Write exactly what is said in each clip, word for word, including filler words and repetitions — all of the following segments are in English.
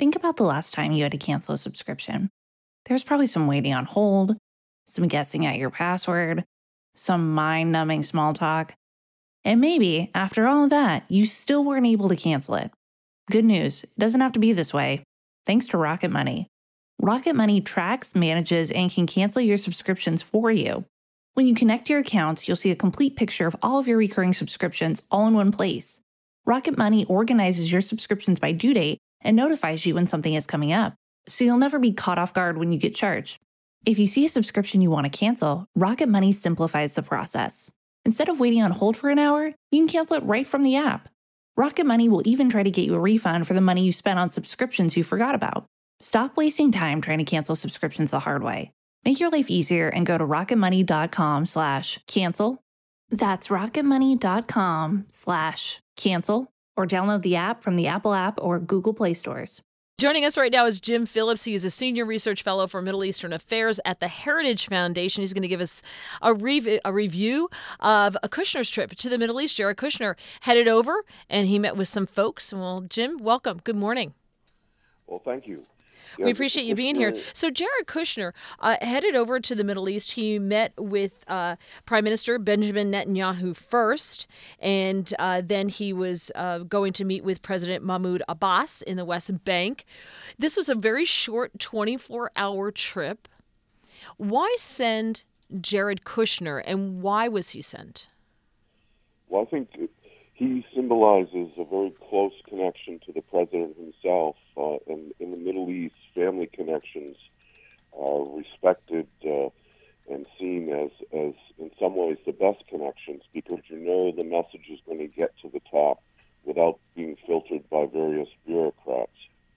think about the last time you had to cancel a subscription. There's probably some waiting on hold, some guessing at your password, some mind-numbing small talk. And maybe, after all of that, you still weren't able to cancel it. Good news, it doesn't have to be this way. Thanks to Rocket Money. Rocket Money tracks, manages, and can cancel your subscriptions for you. When you connect your accounts, you'll see a complete picture of all of your recurring subscriptions all in one place. Rocket Money organizes your subscriptions by due date and notifies you when something is coming up, so you'll never be caught off guard when you get charged. If you see a subscription you want to cancel, Rocket Money simplifies the process. Instead of waiting on hold for an hour, you can cancel it right from the app. Rocket Money will even try to get you a refund for the money you spent on subscriptions you forgot about. Stop wasting time trying to cancel subscriptions the hard way. Make your life easier and go to rocketmoney.com slash cancel. That's rocketmoney.com slash cancel or download the app from the Apple app or Google Play stores. Joining us right now is Jim Phillips. He is a senior research fellow for Middle Eastern Affairs at the Heritage Foundation. He's going to give us a, rev- a review of a Kushner's trip to the Middle East. Jared Kushner headed over and he met with some folks. Well, Jim, welcome. Good morning. Well, thank you. We appreciate you being here. So Jared Kushner uh, headed over to the Middle East. He met with uh, Prime Minister Benjamin Netanyahu first, and uh, then he was uh, going to meet with President Mahmoud Abbas in the West Bank. This was a very short twenty-four hour trip. Why send Jared Kushner, and why was he sent? Well, I think he symbolizes a very close connection to the president himself. Uh, and in the Middle East, family connections are respected uh, and seen as, as, in some ways, the best connections because you know the message is going to get to the top without being filtered by various bureaucrats.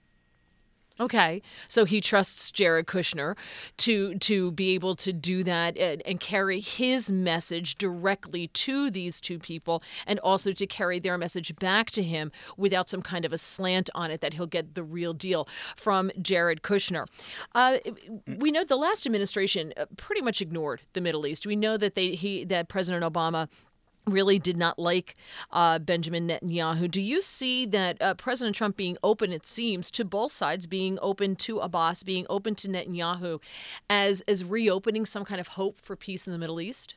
Okay, so he trusts Jared Kushner to to be able to do that and, and carry his message directly to these two people, and also to carry their message back to him without some kind of a slant on it, that he'll get the real deal from Jared Kushner. Uh, we know the last administration pretty much ignored the Middle East. We know that they he that President Obama really did not like uh, Benjamin Netanyahu. Do you see that uh, President Trump being open, it seems, to both sides, being open to Abbas, being open to Netanyahu, as as reopening some kind of hope for peace in the Middle East?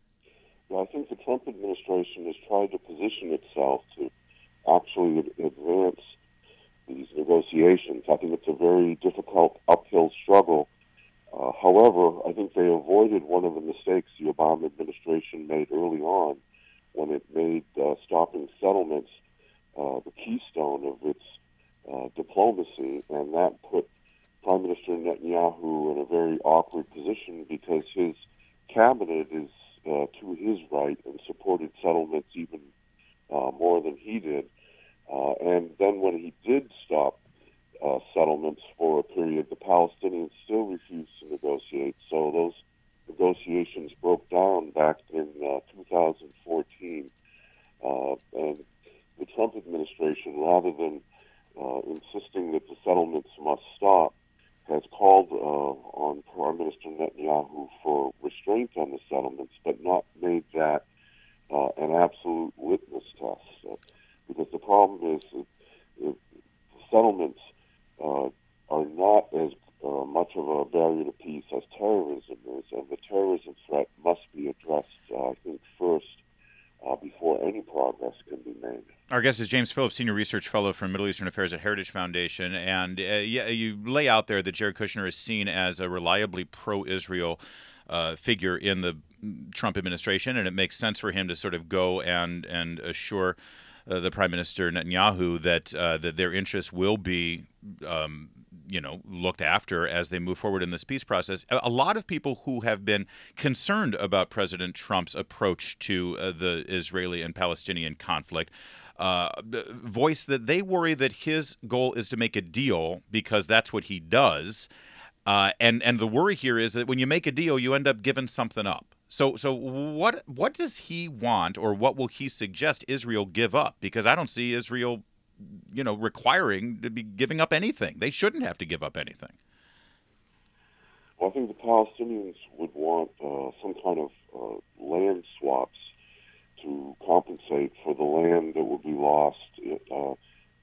Well, I think the Trump administration has tried to position itself to actually advance these negotiations. I think it's a very difficult uphill struggle. Uh, however, I think they avoided one of the mistakes the Obama administration made early on, when it made uh, stopping settlements uh, the keystone of its uh, diplomacy, and that put Prime Minister Netanyahu in a very awkward position because his cabinet is uh, to his right and supported settlements even uh, more than he did. Uh, and then when he did stop uh, settlements for a period, the Palestinians still refused to negotiate. So those negotiations broke down back in uh, two thousand fourteen. Uh, and the Trump administration, rather than uh, insisting that the settlements must stop, has called uh, on Prime Minister Netanyahu for restraint on the settlements, but not made that uh, an absolute litmus test. Uh, because the problem is that if settlements uh, are not as uh, much of a barrier to peace as terrorism is, and the terrorism threat must be addressed, uh, I think, first uh, before any progress can be made. Our guest is James Phillips, Senior Research Fellow for Middle Eastern Affairs at Heritage Foundation. And uh, yeah, you lay out there that Jared Kushner is seen as a reliably pro-Israel uh, figure in the Trump administration, and it makes sense for him to sort of go and, and assure uh, the Prime Minister Netanyahu that, uh, that their interests will be um, you know, looked after as they move forward in this peace process. A lot of people who have been concerned about President Trump's approach to uh, the Israeli and Palestinian conflict uh, voice that they worry that his goal is to make a deal because that's what he does. Uh, and, and the worry here is that when you make a deal, you end up giving something up. So so what what does he want, or what will he suggest Israel give up? Because I don't see Israel, you know, requiring to be giving up anything. They shouldn't have to give up anything. Well, I think the Palestinians would want uh, some kind of uh, land swaps to compensate for the land that would be lost uh,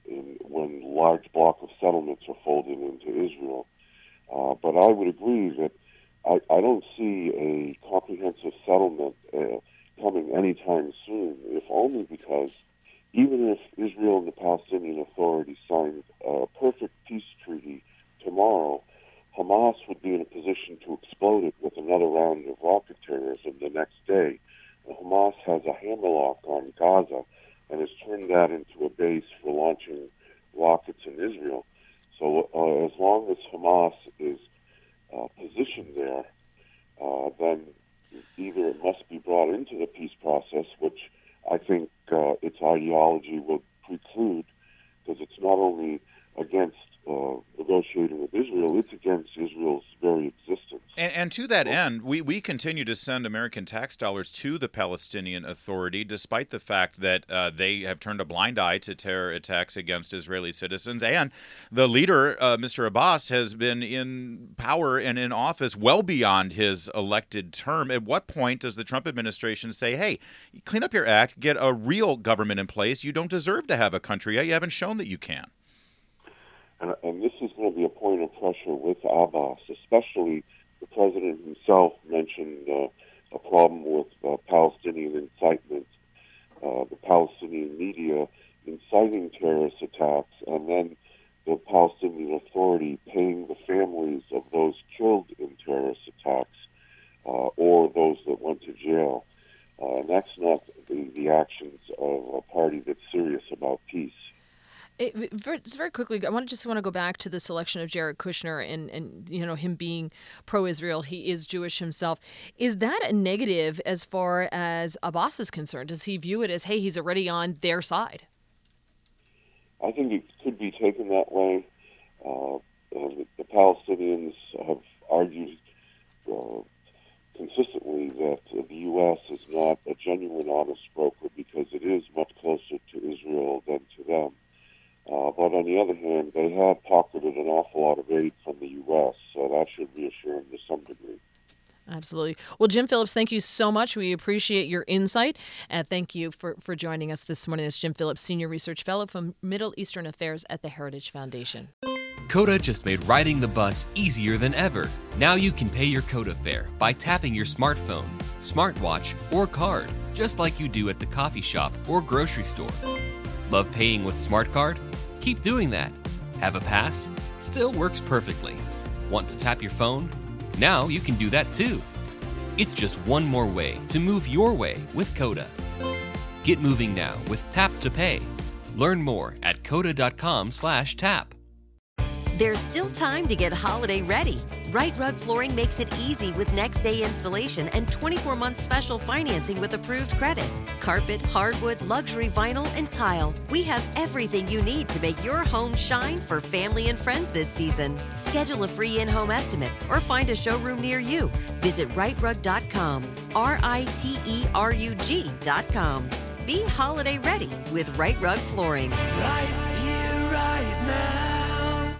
in, when large block of settlements are folded into Israel. Uh, but I would agree that I, I don't see a comprehensive settlement uh, coming anytime soon, if only because even if Israel and the Palestinian Authority signed a perfect peace treaty tomorrow, Hamas would be in a position to explode it with another round of rocket terrorism the next day. And Hamas has a hammerlock on Gaza and has turned that into a base for launching rockets in Israel. So uh, as long as Hamas is uh, positioned there, uh, then either it must be brought into the peace process, which I think uh, its ideology will preclude, because it's not only against uh, negotiating with Israel, it's against Israel's very existence. And, and to that end, we, we continue to send American tax dollars to the Palestinian Authority, despite the fact that uh, they have turned a blind eye to terror attacks against Israeli citizens. And the leader, uh, Mister Abbas, has been in power and in office well beyond his elected term. At what point does the Trump administration say, hey, clean up your act, get a real government in place? You don't deserve to have a country yet. You haven't shown that you can. And, and this is going to be a point of pressure with Abbas, especially the president himself mentioned uh, a problem with uh, Palestinian incitement, uh, the Palestinian media inciting terrorist attacks, and then the Palestinian Authority paying the families of those killed in terrorist attacks uh, or those that went to jail. Uh, and that's not the, the actions of a party that's serious about peace. It, very, just very quickly, I want to just want to go back to the selection of Jared Kushner and, and you know him being pro-Israel. He is Jewish himself. Is that a negative as far as Abbas is concerned? Does he view it as, hey, he's already on their side? I think it could be taken that way. Uh, the, the Palestinians have argued uh, consistently that the U S is not a genuine honest broker because it is much closer to Israel than to them. Uh, but on the other hand, they have pocketed an awful lot of aid from the U S, so that should reassure them to some degree. Absolutely. Well, Jim Phillips, thank you so much. We appreciate your insight. And thank you for, for joining us this morning. It's Jim Phillips, Senior Research Fellow from Middle Eastern Affairs at the Heritage Foundation. Coda just made riding the bus easier than ever. Now you can pay your Coda fare by tapping your smartphone, smartwatch, or card, just like you do at the coffee shop or grocery store. Love paying with Smart Card? Keep doing that. Have a pass? Still works perfectly. Want to tap your phone? Now you can do that too. It's just one more way to move your way with Coda. Get moving now with Tap to Pay. Learn more at coda.com slash tap. There's still time to get holiday ready. Right Rug Flooring makes it easy with next day installation and twenty-four month special financing with approved credit. Carpet, hardwood, luxury vinyl, and tile. We have everything you need to make your home shine for family and friends this season. Schedule a free in-home estimate or find a showroom near you. Visit right rug dot com, R I T E R U G dot com. Be holiday ready with Right Rug Flooring. Right